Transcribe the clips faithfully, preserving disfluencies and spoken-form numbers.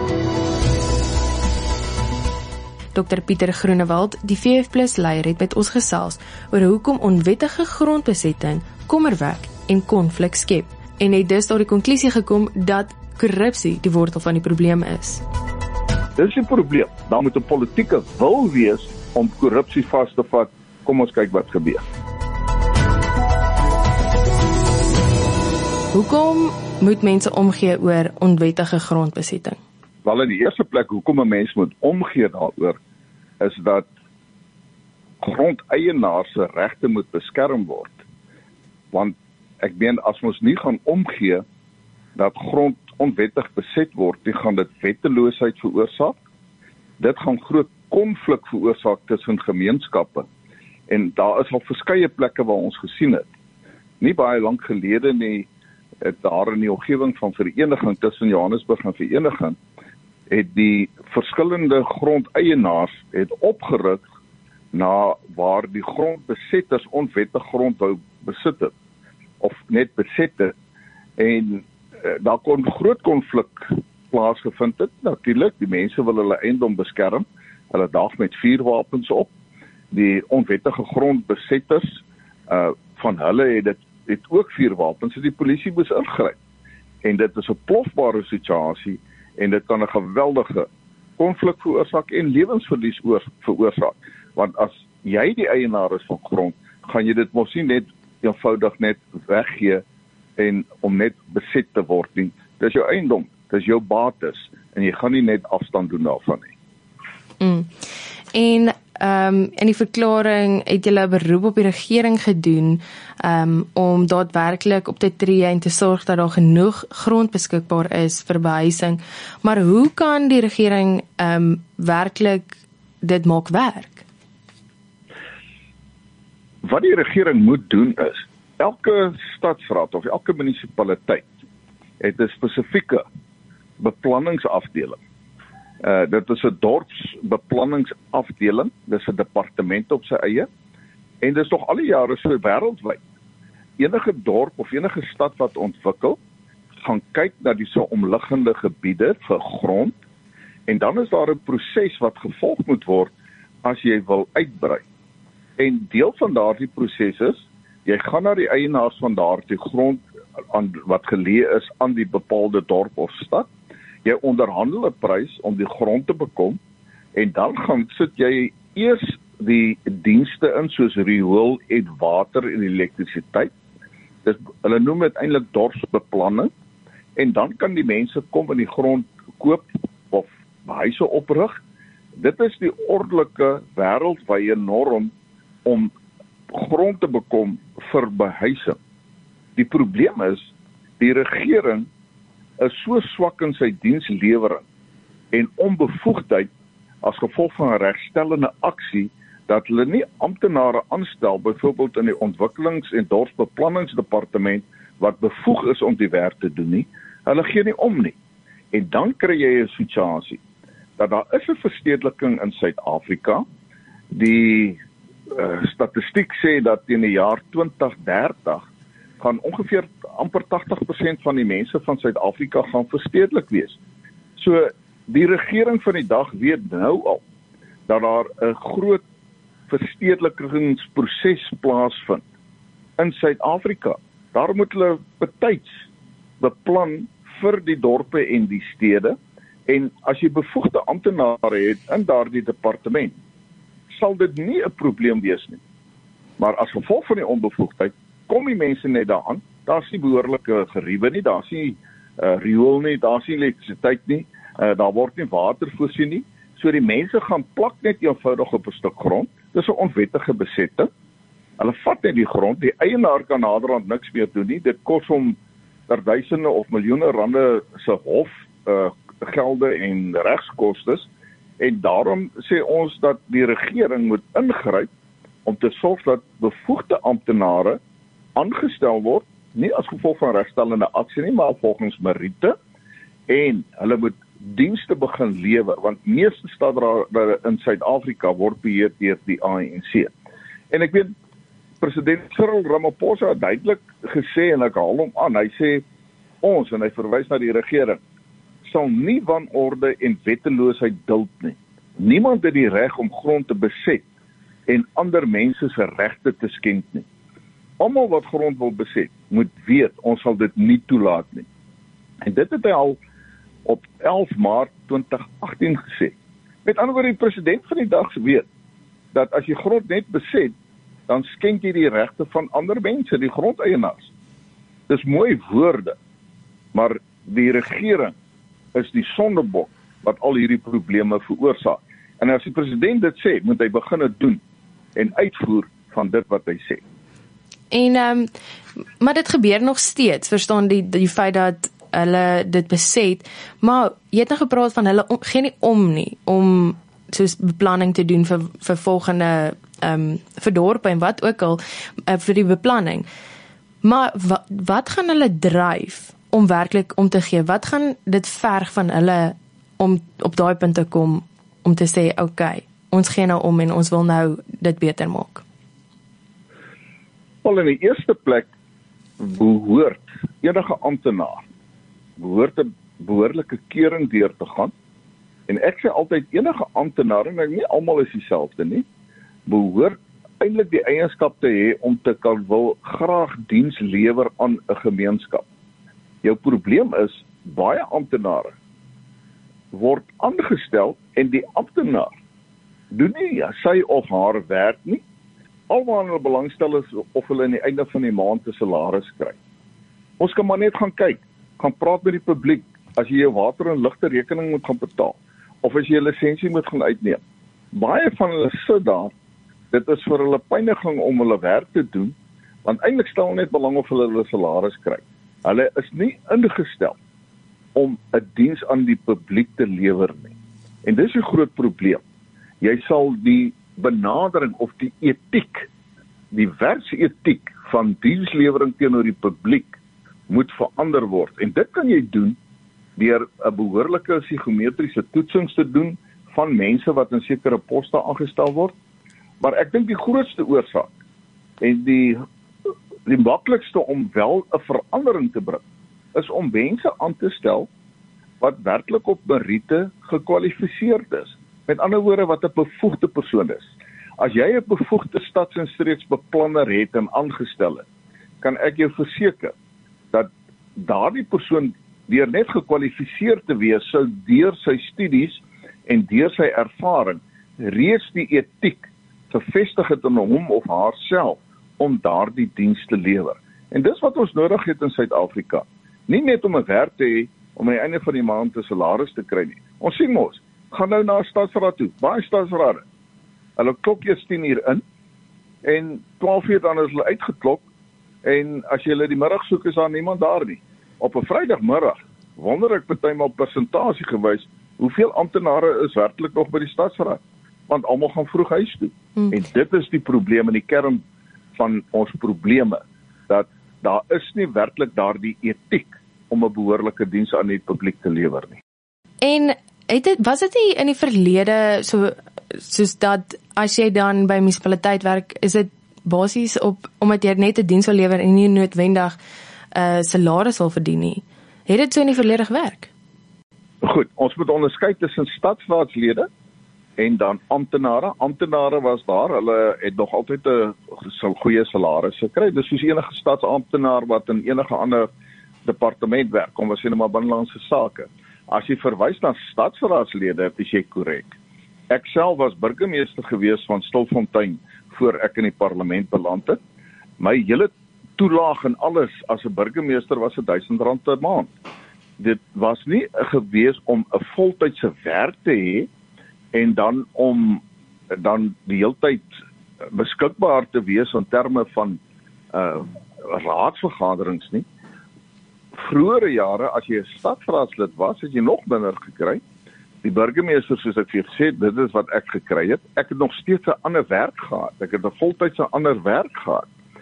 Dokter Pieter Groenewald, die V F plus leier, het met ons gesels oor hoekom onwettige grondbesetting kommer wek en konflik skep, en het dus tot die konklusie gekom dat korrupsie die wortel van die probleem is. Dis die probleem. Daar moet 'n politieke wil wees om korrupsie vas te vat. Kom ons kyk wat gebeur. Hoekom moet mense omgee oor onwettige grondbesetting? Wel, in die eerste plek, hoekom 'n mens moet omgee daaroor, is dat grondeienaars se regte moet beskerm word. Want ek meen, as ons nie gaan omgee dat grond onwettig beset word, die gaan dit wetteloosheid veroorsaak. Dit gaan groot konflik veroorsaak tussen gemeenskappe. En daar is al verskeie plekke waar ons gesien het. Nie baie lank gelede nie, het daar in die omgewing van Vereniging, tussen Johannesburg en Vereniging, het die verskillende grondeienaars het opgeruk na waar die grondbesetters onwettig grond wou besit het, of net beset het, en uh, daar kon groot konflik plaasgevind het. Natuurlik, die mense wil hulle eiendom beskerm, hulle daag met vuurwapens op, die onwettige grondbesetters, uh, van hulle het dit het ook vuurwapens, so die polisie moes ingryp. En dit is 'n plofbare situasie, en dit kan 'n geweldige konflik veroorsaak en lewensverlies veroorsaak. Want as jy die eienaar is van grond, gaan jy dit mos nie net eenvoudig net weggee en om net beset te word nie. Dis jou eiendom, dis jou bates, en jy gaan nie net afstand doen daarvan nie. Mm. En um, in die verklaring het julle 'n beroep op die regering gedoen um, om daadwerklik op te tree en te sorg dat daar genoeg grond beskikbaar is vir behuising. Maar hoe kan die regering um, werklik dit maak werk? Wat die regering moet doen is, elke stadsraad of elke munisipaliteit het 'n spesifieke beplanningsafdeling. Uh, dit is 'n dorpsbeplanningsafdeling, dis 'n departement op sy eie, en dis nog al die jare so wêreldwyd. Enige dorp of enige stad wat ontwikkel, gaan kyk na die so omliggende gebiede vir grond, en dan is daar 'n proses wat gevolg moet word as jy wil uitbrei. En deel van daardie proses is, jy gaan na die eienaars van daardie grond aan, wat geleë is aan die bepaalde dorp of stad, jy onderhandel 'n prys om die grond te bekom, en dan gaan sit jy eers die dienste in, soos riool en water en elektrisiteit. Dis, hulle noem dit eintlik dorpsbeplanning, en dan kan die mense kom in die grond koop of huise oprig. Dit is die ordelike wêreldwye norm om grond te bekom vir behuising. Die probleem is, die regering is so swak in sy dienslewering en onbevoegdheid as gevolg van 'n regstellende aksie, dat hulle nie amptenare aanstel, byvoorbeeld in die ontwikkelings- en dorpsbeplanningsdepartement, wat bevoeg is om die werk te doen nie. Hulle gee nie om nie. En dan kry jy 'n situasie, dat daar is 'n verstedeliking in Suid-Afrika. Die uh, statistiek sê dat in die jaar twintig dertig, gaan ongeveer amper tagtig persent van die mense van Suid-Afrika gaan verstedelik wees. So, die regering van die dag weet nou al, dat daar 'n groot verstedelikingsproses plaasvind in Suid-Afrika. Daar moet hulle betyds beplan vir die dorpe en die stede, en as jy bevoegde amptenare het in daardie departement, sal dit nie 'n probleem wees nie. Maar as gevolg van die onbevoegdheid, kom die mense net daaraan, daar's nie behoorlike geriewe nie, daar's nie uh, riool nie, daar's nie elektrisiteit nie, uh, daar word nie water voorsien nie, so die mense gaan plak net eenvoudig op 'n stuk grond. Dis 'n onwettige besetting. Hulle vat net die grond, die eienaar kan naderhand niks meer doen nie, dit kos hom ter duisende of miljoene rande se hof uh, gelde en regskostes, en daarom sê ons dat die regering moet ingryp om te sorg dat bevoegde amptenare aangestel word, nie as gevolg van regstellende aksie nie, maar volgens meriete, en hulle moet dienste begin lewer, want meeste stadrade in Suid-Afrika word beheer deur die A N C. En ek weet, president Cyril Ramaphosa het duidelik gesê, en ek haal hom aan, hy sê, ons, en hy verwys na die regering, sal nie wanorde en wetteloosheid duld nie. Niemand het die reg om grond te beset en ander mense se regte te skend nie. Almal wat grond wil beset, moet weet, ons sal dit nie toelaat nie. En dit het hy al op elf Maart twintig agtien gesê. Met ander woorde, die president van die dag weet, dat as jy grond net beset, dan skend jy die regte van ander mense, die grondeienaars. Dis mooi woorde, maar die regering is die sondebok wat al hierdie probleme veroorsaak. En as die president dit sê, moet hy begin het doen en uitvoer van dit wat hy sê. En, um, maar dit gebeur nog steeds, verstaan die, die feit dat hulle dit beset, maar jy het nou gepraat van hulle om, geen nie om nie, om soos beplanning te doen vir, vir volgende, um, vir dorpe en wat ook al, uh, vir die beplanning. Maar wat, wat gaan hulle dryf om werklik om te gee? Wat gaan dit verg van hulle om op daai punt te kom, om te sê, oké, okay, ons gee nou om en ons wil nou dit beter maak? Wel, in die eerste plek behoort enige amptenaar behoort 'n behoorlike keuring deur te gaan. En ek sê altyd, enige amptenaar, en ek nie almal is dieselfde nie, behoort eintlik die eienskap te hê om te kan wil graag diens lewer aan 'n gemeenskap. Jou probleem is, baie amptenare word aangestel en die amptenaar doen nie sy of haar werk nie. Alwaar hulle belangstel is of hulle aan die einde van die maand 'n salaris kry. Ons kan maar net gaan kyk, gaan praat met die publiek, as jy jou water en ligte rekening moet gaan betaal, of as jy 'n lisensie moet gaan uitneem. Baie van hulle sit daar, dit is vir hulle pyniging om hulle werk te doen, want eintlik stel net belang of hulle hulle salaris kry. Hulle is nie ingestel om 'n diens aan die publiek te lewer nie. En dis 'n groot probleem. Jy sal die benadering of die etiek, die werksetiek van dienslewering teenoor die publiek moet verander word. En dit kan jy doen deur 'n behoorlike psigometriese toetsings te doen van mense wat in sekere poste aangestel word. Maar ek dink die grootste oorsaak en die die maklikste om wel 'n verandering te bring, is om mense aan te stel wat werklik op meriete gekwalifiseerd is. Met ander woorde, wat 'n bevoegde persoon is. As jy 'n bevoegde stads- en streeksbeplanner het en aangestel het, kan ek jou verseker dat daardie persoon deur net gekwalifiseer te wees, sou deur sy studies en deur sy ervaring reeds die etiek gevestig het in hom of haarself om daardie diens te lewer. En dis wat ons nodig het in Suid-Afrika. Nie net om 'n werk te hê om aan die einde van die maand 'n salaris te kry nie. Ons sien mos, gaan nou na 'n stadsraad toe, baie stadsrade. Hulle klok eers tien uur in en twaalf uur dan is hulle uitgeklok, en as jy hulle die middag soek, is daar niemand daar nie. Op 'n Vrydagmiddag wonder ek partymal persentasie gewys hoeveel amptenare is werklik nog by die stadsraad, want almal gaan vroeg huis toe. Hmm. En dit is die probleem en die kern van ons probleme, dat daar is nie werklik daardie etiek om 'n behoorlike diens aan die publiek te lewer nie. En het dit, was dit nie in die verlede so soos dat as jy dan by munisipaliteit werk, is dit basies op omdat jy net 'n diens wil lewer en nie noodwendig 'n uh, salaris wil verdien nie. Het dit so in die verlede gewerk? Goed, ons moet onderskei tussen stadsraadslede en dan amptenare. Amptenare was daar, hulle het nog altyd 'n goeie salaris gekry. Dis soos enige stadsamptenaar wat in enige ander departement werk, kom ons sê nou maar binnelandse sake. As jy verwys na stadsraadslede, is jy korrek. Ek self was burgemeester gewees van Stilfontein voor ek in die parlement beland het. My hele toelaag en alles as 'n burgemeester was duisend rand per maand. Dit was nie gewees om 'n voltydse werk te hê en dan om dan die heeltyd beskikbaar te wees in terme van uh, raadsvergaderings nie. Vroegere jare, as jy 'n stadsraadslid was, het jy nog minder gekry. Die burgemeester, soos ek vir gesê het, dit is wat ek gekry het. Ek het nog steeds 'n ander werk gehad. Ek het 'n voltydse ander werk gehad.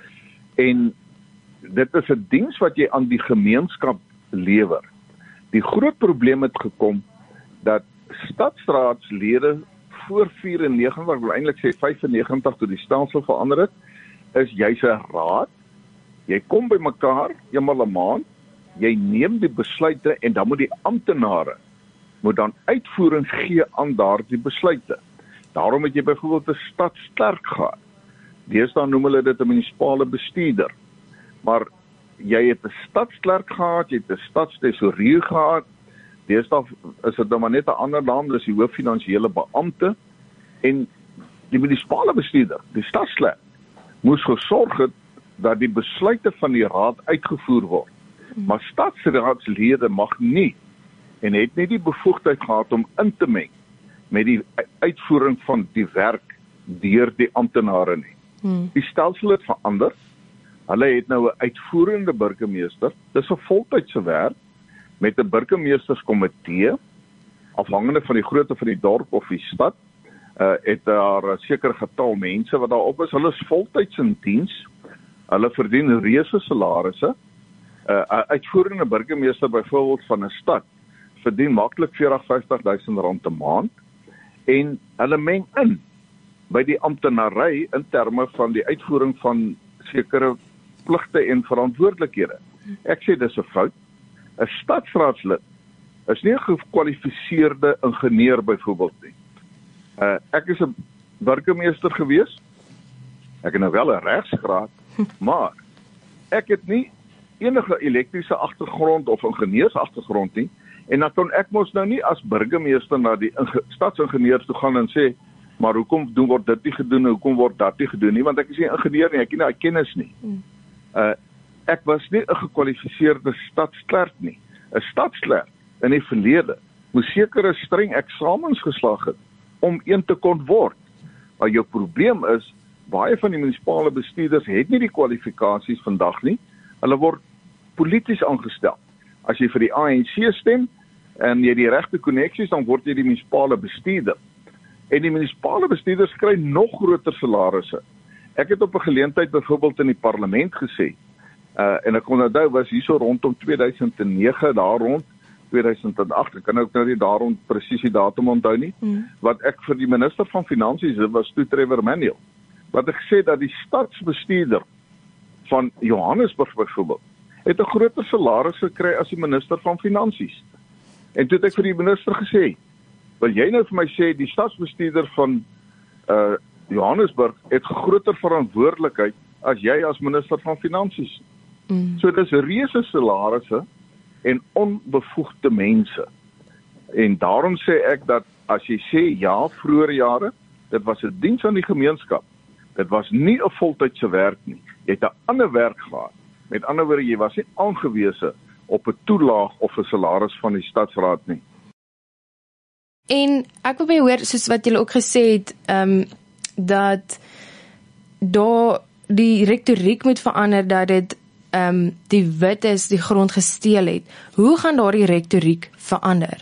En dit is 'n diens wat jy aan die gemeenskap lewer. Die groot probleem het gekom dat stadsraadslede voor vyfennegentig, ek wil eintlik sê vyfennegentig toe die stelsel verander het, is jy's 'n raad. Jy kom by mekaar eenmal 'n maand jy neem die besluite en dan moet die amptenare moet dan uitvoering gee aan daardie besluite. Daarom het jy byvoorbeeld 'n stadsklerk gehad. Deesdae noem hulle dit 'n munisipale bestuurder. Maar jy het 'n stadsklerk gehad, jy het 'n stadstesourier gehad. Deesdae is dit nou maar net 'n ander naam, dis die hooffinansiële beampte. En die munisipale bestuurder, die stadsklerk, moes gesorg het dat die besluite van die raad uitgevoer word. Maar stadsraadslede mag nie en het nie die bevoegdheid gehad om in te meng met die uitvoering van die werk deur die amptenare nie. Hmm. Die stelsel het verander. Hulle het nou 'n uitvoerende burgemeester. Dis 'n voltydse werk met 'n burgemeesterskomitee, afhangende van die grootte van die dorp of die stad. Uh, het daar 'n sekere getal mense wat daar op is. Hulle is voltyds in diens. Hulle verdien reuse salarisse. 'n uh, Uitvoerende burgemeester byvoorbeeld van 'n stad verdien maklik veertig vyftig duisend rand 'n maand en hulle meng in by die amptenary in terme van die uitvoering van sekere pligte en verantwoordelikhede. Ek sê dis 'n fout. 'n Stadsraadslid is nie 'n gekwalifiseerde ingenieur byvoorbeeld nie. Uh, ek is 'n burgemeester gewees. Ek het nou wel 'n regsgraad, maar ek het nie enige elektriese agtergrond of ingenieursagtergrond nie. En dan kon ek mos nou nie as burgemeester na die stadsingenieurs toe gaan en sê, maar hoekom doen word dit nie gedoen, hoekom word dat nie gedoen nie, want ek is nie ingenieur nie, ek het nie kennis nie. Uh, ek was nie 'n gekwalifiseerde stadsklerk nie. 'n Stadsklerk in die verlede moes sekere streng eksamens geslaag het om een te kon word. Maar jou probleem is, baie van die munisipale bestuurders het nie die kwalifikasies vandag nie. Hulle word polities aangestel. As jy vir die A N C stem en jy die regte koneksies, dan word jy die munisipale bestuurder. En die munisipale bestuurders kry nog groter salarisse. Ek het op 'n geleentheid byvoorbeeld in die parlement gesê, uh, en ek onthou was hierso rondom twee duisend nege, daar rond twee duisend agt, ek kan ook nou nie daar rond presies die datum onthou nie, mm. wat ek vir die minister van Finansies was toe Trevor Manuel, wat ek gesê dat die stadsbestuurder van Johannesburg byvoorbeeld het 'n groter salaris gekry as die minister van Finansies. En toe het ek vir die minister gesê, wil jy nou vir my sê die stadsbestuurder van uh, Johannesburg het groter verantwoordelikheid as jy as minister van Finansies? Mm. So dis reuse salarisse en onbevoegde mense. En daarom sê ek dat as jy sê ja, vroeëre jare, dit was 'n diens aan die gemeenskap. Dit was nie 'n voltydse werk nie. Jy het 'n ander werk gehad. Met ander woorde, jy was nie aangewese op 'n toelaag of 'n salaris van die stadsraad nie. En ek wil by hoor, soos wat julle ook gesê het, um, dat daar die retoriek moet verander, dat dit um, die wit is die grond gesteel het. Hoe gaan daardie retoriek verander?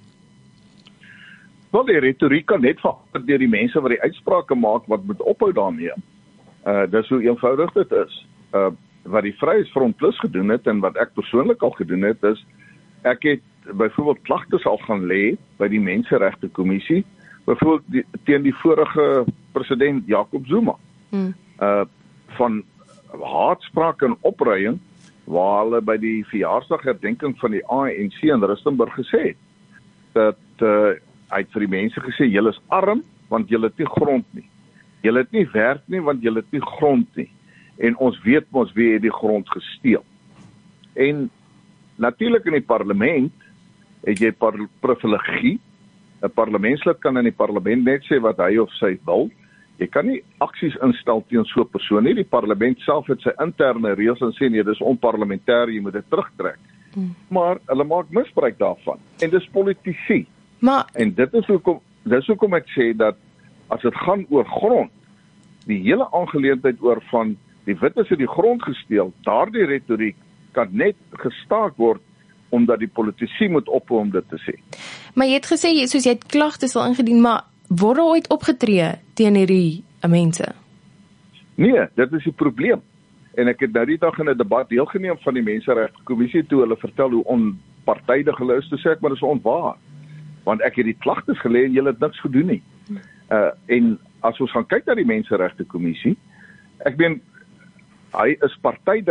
Wel, die retoriek kan net verander deur die mense wat die uitsprake maak wat moet ophou daarmee. Uh, dis hoe eenvoudig dit is. Uh, wat die Vryheidsfront Plus gedoen het en wat ek persoonlik al gedoen het is, ek het byvoorbeeld klagtes al gaan lê by die Menseregte Kommissie, byvoorbeeld die, teen die vorige president Jacob Zuma, hmm. uh, van haatspraak en opruiing, waar hulle by die verjaarsdagherdenking van die A N C in Rustenburg gesê het, dat uh, hy het vir die mense gesê, julle is arm, want julle het nie grond nie. Julle het nie werk nie, want julle het nie grond nie. En ons weet ons wie het die grond gesteel. En natuurlik in die parlement het jy par privilegie. 'n Parlementslid kan in die parlement net sê wat hy of sy wil. Jy kan nie aksies instel teen so 'n persoon nie. Die parlement self het sy interne reëls en sê nee, dis onparlementêr, jy moet dit terugtrek. Hmm. Maar hulle maak misbruik daarvan. En dis politici. Maar en dit is hoekom dis hoekom ek sê dat as dit gaan oor grond, die hele aangeleentheid oor van die wit is in die grond gesteel, daardie retoriek kan net gestaak word omdat die politici moet ophou om dit te sê. Maar jy het gesê, soos jy het klagtes al ingedien, maar word ooit opgetree teen hierdie mense? Nee, dit is die probleem. En ek het nou die dag in 'n debat deelgeneem van die Menseregte Kommissie toe hulle vertel hoe onpartydig hulle is, toe sê ek, maar dis onwaar. Want ek het die klagtes gelê en julle het niks gedoen nie. Uh, en as ons gaan kyk na die Menseregte Kommissie, ek meen, hy is partydig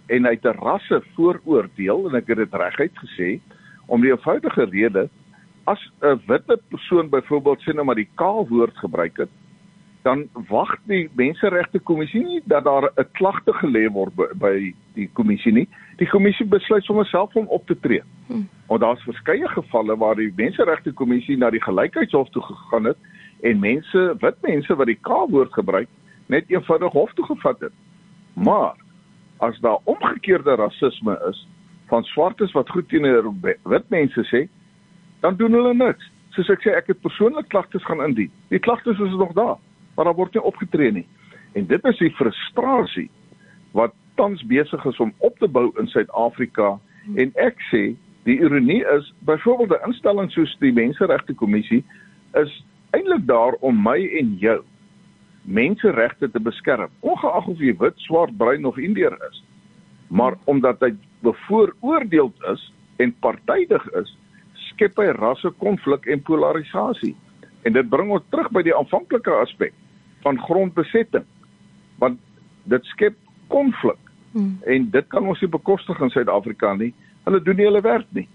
en uit 'n rasse vooroordeel, en ek het dit reguit gesê, om die eenvoudige rede, as 'n witte persoon byvoorbeeld sê nou maar die K-woord gebruik het, dan wag die Menseregte Kommissie nie dat daar 'n klagte gelê word by, by die kommissie nie. Die kommissie besluit sommer self om op te tree. Hmm. Want daar's verskeie gevalle waar die Menseregte Kommissie na die Gelykheidshof toe gegaan het en mense, wit mense wat die K-woord gebruik, net eenvoudig hof toe gevat het. Maar as daar omgekeerde rasisme is van swartes wat goed teenoor wit mense sê, dan doen hulle niks. Soos ek sê, ek het persoonlik klagtes gaan indien. Die klagtes is nog daar, maar daar word nie opgetree nie. En dit is die frustrasie wat tans besig is om op te bou in Suid-Afrika. En ek sê, die ironie is, byvoorbeeld 'n instelling soos die Menseregte Kommissie is eintlik daar om my en jou menseregte te beskerm, ongeag of jy wit, swart, bruin of Indiër is. Maar omdat hy bevooroordeeld is en partydig is, skep hy rasse konflik en polarisasie. En dit bring ons terug by die aanvanklike aspek van grondbesetting. Want dit skep konflik. Hmm. En dit kan ons nie bekostig in Suid-Afrika nie. Hulle doen nie hulle werk nie.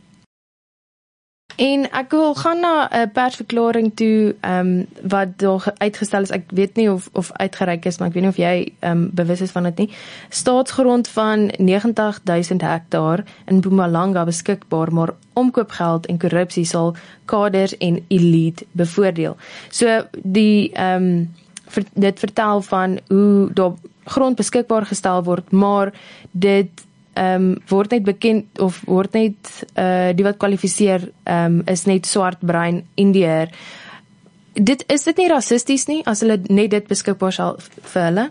En ek wil gaan na 'n persverklaring toe, um, wat daar uitgestel is, ek weet nie of, of uitgereik is, maar ek weet nie of jy um, bewus is van dit nie. Staatsgrond van negentig duisend hektaar in Mpumalanga beskikbaar, maar omkoopgeld en korrupsie sal kaders en elite bevoordeel. So die, um, ver, dit vertel van hoe daar grond beskikbaar gestel word, maar dit Um, word net bekend, of word net, uh, die wat kwalifiseer, um, is net swart, bruin, Indiër. Dit, is dit nie rassisties nie, as hulle net dit beskikbaar sal vir hulle?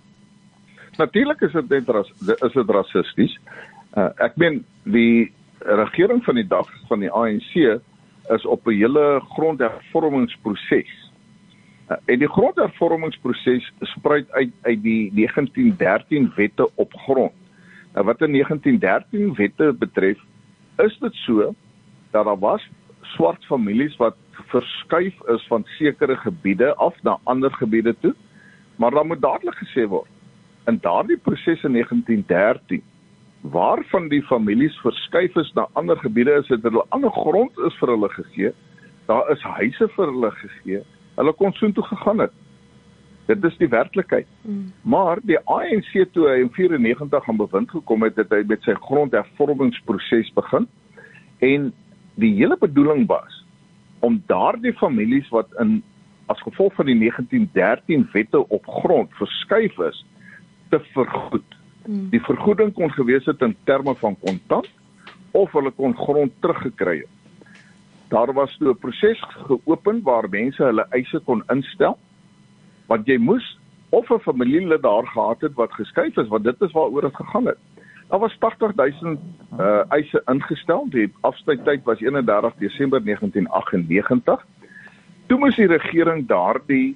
Natuurlik is dit net ras, is dit rassisties. Uh, ek meen, die regering van die dag van die A N C is op 'n hele grondhervormingsproses. Uh, en die grondhervormingsproses spruit uit, uit die negentien dertien wette op grond. Nou wat in negentien dertien wette betref, is dit so, dat daar was swart families wat verskuif is van sekere gebiede af na ander gebiede toe, maar dan moet dadelik gesê word, in daardie proses in negentien dertien, waarvan die families verskuif is na ander gebiede is, het hulle ander grond is vir hulle gegee, daar is huise vir hulle gegee, hulle kon soontoe gegaan het. Dit is die werklikheid. Mm. Maar die A N C toe hy in vyfennegentig aan bewind gekom het, het hy met sy grondhervormingsproses begin. En die hele bedoeling was om daardie families wat in as gevolg van die negentien dertien wette op grond verskuif is, te vergoed. Mm. Die vergoeding kon gewees het in terme van kontant of hulle kon grond teruggekry het. Daar was toe 'n proses geopen waar mense hulle eise kon instel. Want jy moes of 'n familielid daar gehad het wat geskuif is, want dit is waaroor dit gegaan het. Daar was tagtig duisend uh, eise ingestel, die afsluittyd was eenendertig Desember negentien agt-en-negentig. Toe moes die regering daardie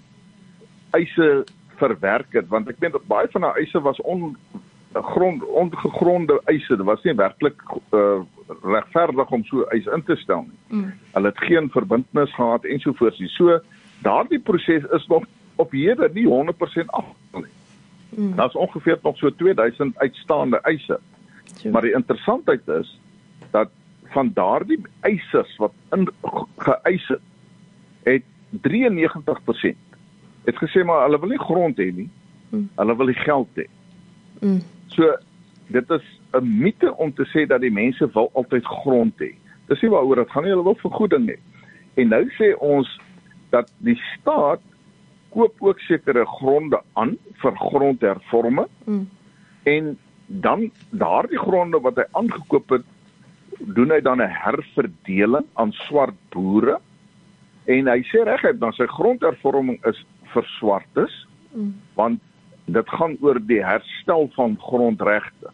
eise verwerk het, want ek meen dat baie van die eise was on, grond, ongegronde eise, dit was nie werklik uh, regverdig om so eis in te stel nie. Mm. Hulle het geen verbintenis gehad ensovoorts nie. So, daardie proses is nog op hede nie honderd persent af nie. Mm. Daar is ongeveer nog so tweeduisend uitstaande eise. Sure. Maar die interessantheid is, dat van daardie eisers wat in geëis het, het drieënnegentig persent het gesê, maar hulle wil nie grond hê nie, mm. hulle wil die geld hê. Mm. So, dit is 'n mite om te sê dat die mense wil altyd grond hê. Dis nie waaroor dit gaan nie, hulle wil vergoeding hê. En nou sê ons, dat die staat koop ook sekere gronde aan vir grondhervorming, mm. en dan daardie gronde wat hy aangekoop het, doen hy dan 'n herverdeling aan swart boere, en hy sê reguit, dan sy grondhervorming is vir swartes, mm. want dit gaan oor die herstel van grondregte.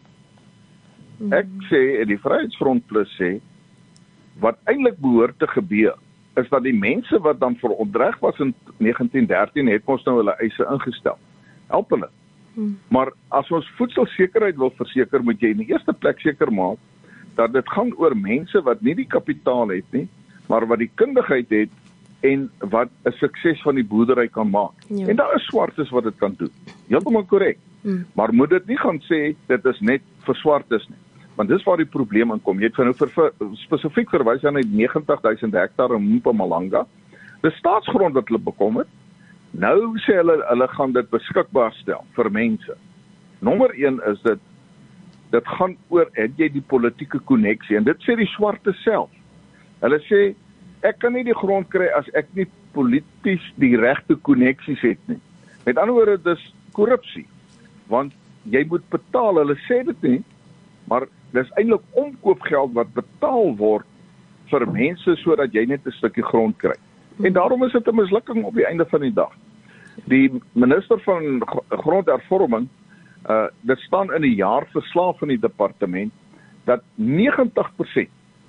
Mm. Ek sê, en die Vryheidsfront Plus sê, wat eintlik behoort te gebeur, is dat die mense wat dan verontreg was in negentien dertien, het ons nou hulle eise ingestel. Help hulle. Hmm. Maar as ons voedselsekerheid wil verseker, moet jy in die eerste plek seker maak, dat dit gaan oor mense wat nie die kapitaal het nie, maar wat die kundigheid het, en wat 'n sukses van die boerdery kan maak. Ja. En daar is swartes wat dit kan doen. Heeltemal korrek. Hmm. Maar moet dit nie gaan sê, dit is net vir swartes nie. Want dis waar die probleem inkom. Jy het vir nou vir, vir, spesifiek verwys aan die negentig duisend hektaar in Mpumalanga. Dis staatsgrond wat hulle bekom het. Nou sê hulle, hulle gaan dit beskikbaar stel vir mense. Nommer een is dit, dit gaan oor, het jy die politieke konneksie, en dit sê die swarte self. Hulle sê, ek kan nie die grond kry as ek nie polities die regte konneksies het nie. Met ander woorde, dis korrupsie, want jy moet betaal, hulle sê dit nie, maar dis eintlik omkoopgeld wat betaal word vir mense sodat jy net 'n stukkie grond kry. En daarom is dit 'n mislukking op die einde van die dag. Die minister van grondhervorming, uh, dit staan in die jaarverslag van die departement, dat negentig persent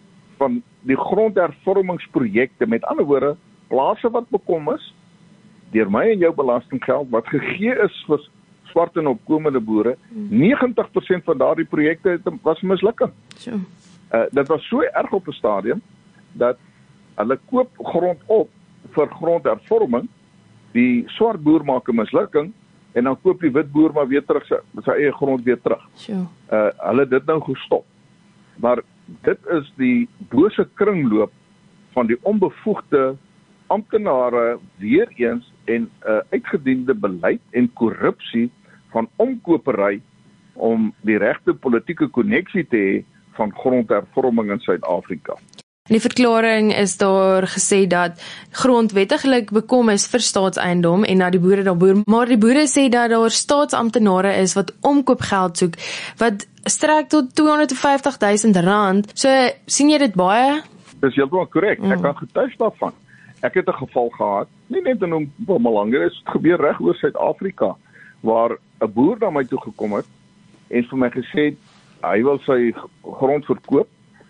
van die grondhervormingsprojekte, met ander woorde, plase wat bekom is, deur my en jou belastinggeld, wat gegee is vir swart en opkomende boere, negentig persent van daardie projekte was mislukking. Sure. Uh, dit was so erg op 'n stadium, dat hulle koop grond op vir grondhervorming, die swart boer maak 'n mislukking, en dan koop die wit boer maar weer terug, sy, sy eie grond weer terug. Sure. Uh, hulle dit nou gestop. Maar dit is die bose kringloop van die onbevoegde amptenare weer eens en 'n uh, uitgediende beleid en korrupsie van omkopery om die regte politieke konneksie te hê van grondhervorming in Suid-Afrika. In die verklaring is daar gesê dat grond wettiglik bekom is vir staatseiendom en dat die boere daar boer, maar die boere sê dat daar staatsamptenare is wat omkoopgeld soek, wat strek tot tweehonderdvyftig duisend rand. So, sien jy dit baie? Dis heeltemal korrek, Mm. ek kan getuig daarvan. Ek het 'n geval gehad, nie net in Mpumalanga, dit het gebeur reg oor Suid-Afrika, waar 'n boer na my toe gekom het en vir my gesê het, hy wil sy grond verkoop,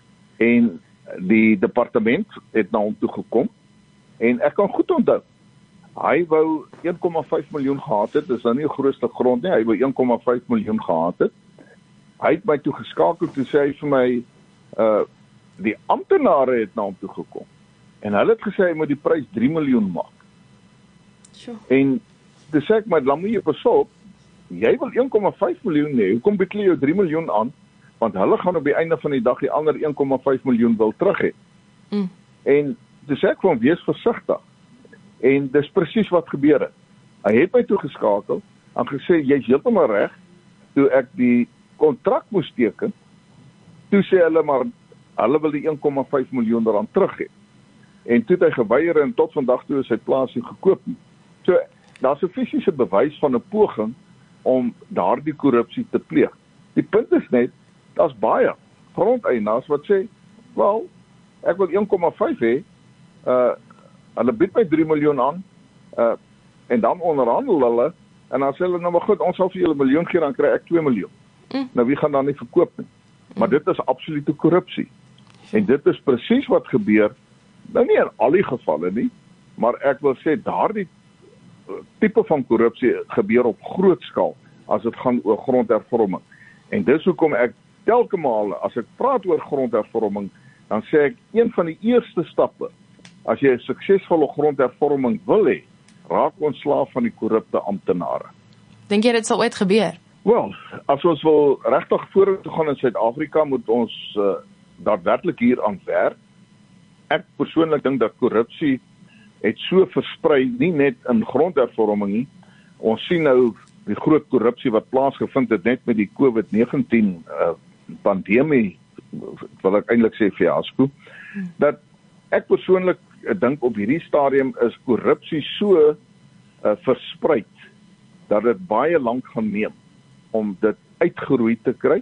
en die departement het na hom toe gekom, en ek kan goed onthou, hy wou een komma vyf miljoen gehad het, dis nou nie die grootste grond nie, hy wou een komma vyf miljoen gehad het. Hy het my toe geskakel, toe sê hy vir my, uh, die amptenare het na hom toe gekom, en hulle het gesê, hy moet die prys drie miljoen maak. Sure. En toe sê ek, maar dan moet jy pas op, jy wil een komma vyf miljoen hê, hoekom bied jy jou drie miljoen aan? Want hulle gaan op die einde van die dag die ander een komma vyf miljoen wil terug hê. Mm. En toe sê ek van, wees versigtig. En dis presies wat gebeur het. Hy het my toe geskakel, en gesê, jy's heeltemal reg, toe ek die kontrak moes teken, toe sê hulle maar, hulle wil die een komma vyf miljoen rand terug hê. En toe het hy geweier, en tot vandag toe is sy plaas nie gekoop nie. So, daar's 'n fisiese bewys van 'n poging om daardie korrupsie te pleeg. Die punt is net, daar's baie grondeienaars wat sê, wel, ek wil een komma vyf hê, uh, hulle bied my drie miljoen aan, uh, en dan onderhandel hulle, en dan sê hulle, nou maar goed, ons sal vir julle 'n miljoen gee, dan kry ek twee miljoen. Mm. Nou wie gaan dan nie verkoop nie? Maar dit is absolute korrupsie. En dit is presies wat gebeur, nou nie in al die gevalle nie, maar ek wil sê, daardie tipe van korrupsie gebeur op groot skaal, as dit gaan oor grondhervorming. En dis hoekom ek telke male, as ek praat oor grondhervorming, dan sê ek, een van die eerste stappe, as jy 'n suksesvolle grondhervorming wil hê, raak ontslaaf van die korrupte amptenare. Dink jy dit sal ooit gebeur? Wel, as ons wil regtig vorentoe gaan in Suid-Afrika, moet ons uh, daadwerklik hier aan werk. Ek persoonlik dink dat korrupsie het so versprei, nie net in grondhervorming nie. Ons sien nou die groot korrupsie wat plaasgevind het net met die COVID negentien uh, pandemie, wil ek eintlik sê fiasco, dat ek persoonlik uh, dink op hierdie stadium is korrupsie so uh, versprei, dat dit baie lank gaan neem om dit uitgeroei te kry.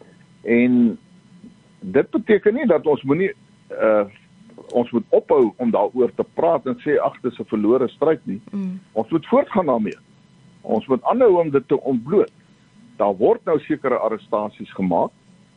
En dit beteken nie dat ons moenie uh, ons moet ophou om daaroor te praat en sê, ag, dis 'n verlore stryd nie. Mm. Ons moet voortgaan daarmee. Ons moet aanhou om dit te ontbloot. Daar word nou sekere arrestasies gemaak,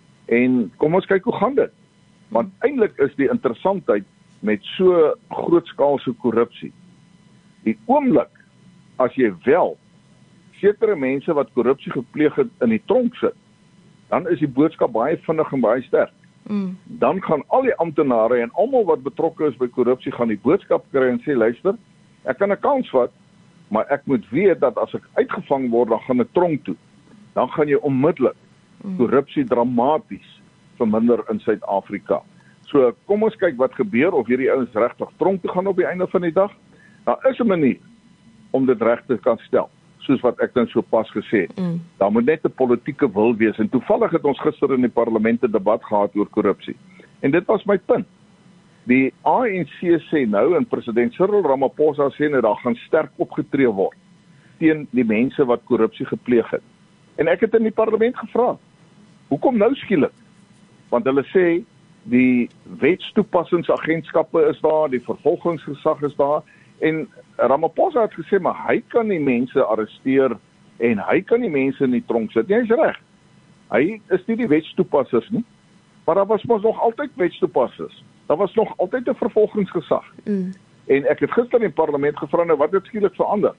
en kom ons kyk hoe gaan dit. Want eintlik is die interessantheid met so grootskaalse korrupsie, die oomblik, as jy wel sekere mense wat korrupsie gepleeg het in die tronk sit, dan is die boodskap baie vinnig en baie sterk. Mm. Dan gaan al die amptenare en almal wat betrokke is by korrupsie gaan die boodskap kry en sê, luister, ek kan 'n kans vat, maar ek moet weet dat as ek uitgevang word, dan gaan ek tronk toe. dan gaan jy onmiddellik korrupsie dramaties verminder in Suid-Afrika. So kom ons kyk wat gebeur, of hierdie ouens regtig tronk toe gaan op die einde van die dag. Daar is 'n manier om dit reg te kan stel, soos wat ek dan so pas gesê het. Mm. Daar moet net 'n politieke wil wees, en toevallig het ons gister in die parlement 'n debat gehad oor korrupsie. En dit was my punt. Die A N C sê nou, en president Cyril Ramaphosa sê nou, daar gaan sterk opgetree word teen die mense wat korrupsie gepleeg het. En ek het in die parlement gevra, hoekom nou skielik? Want hulle sê, die wetstoepassingsagentskappe is daar, die vervolgingsgesag is daar, en Ramaphosa het gesê, maar hy kan die mense arresteer, en hy kan die mense in die tronk sit. Jy is reg. Hy is nie die wetstoepassers nie, maar daar was mos nog altyd wetstoepassers. Daar was nog altyd 'n vervolgingsgesag. Mm. En ek het gister in die parlement gevra, nou wat het skielik verander?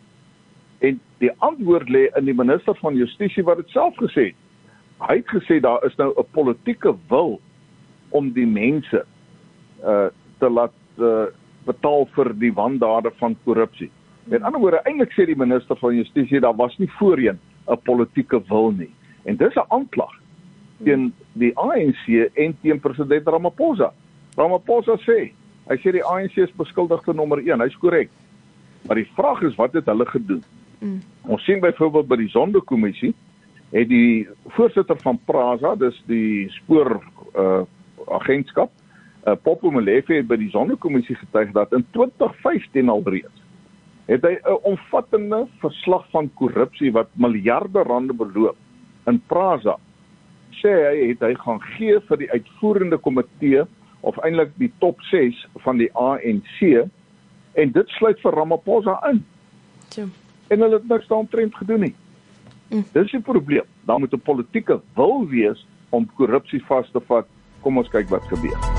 En die antwoord lê in die minister van Justisie wat dit self gesê het. Hy het gesê daar is nou 'n politieke wil om die mense uh, te laat uh, betaal vir die wandade van korrupsie. Met ander woorde, eintlik sê die minister van Justisie, daar was nie voorheen 'n politieke wil nie. En dis 'n aanklag teen die A N C en teen president Ramaphosa. Ramaphosa sê, hy sê die A N C is beskuldigde nommer een, hy's korrek. Maar die vraag is, wat het hulle gedoen? Mm. Ons sien byvoorbeeld by die Zondo-kommissie, het die voorsitter van PRASA, dis die spoor uh, agentskap, uh, Popo Molefe, het by die Zondo-kommissie getuig dat in twintig vyftien al reeds, het hy 'n omvattende verslag van korrupsie wat miljarde rande beloop in PRASA, sê hy, het hy gaan gee vir die uitvoerende komitee, of eintlik die top ses van die A N C, en dit sluit vir Ramaphosa in. Ja. En hulle het niks daaromtrent gedoen nie. Mm. Dis die probleem. Daar moet 'n politieke wil wees om korrupsie vas te vat. Kom ons kyk wat gebeur.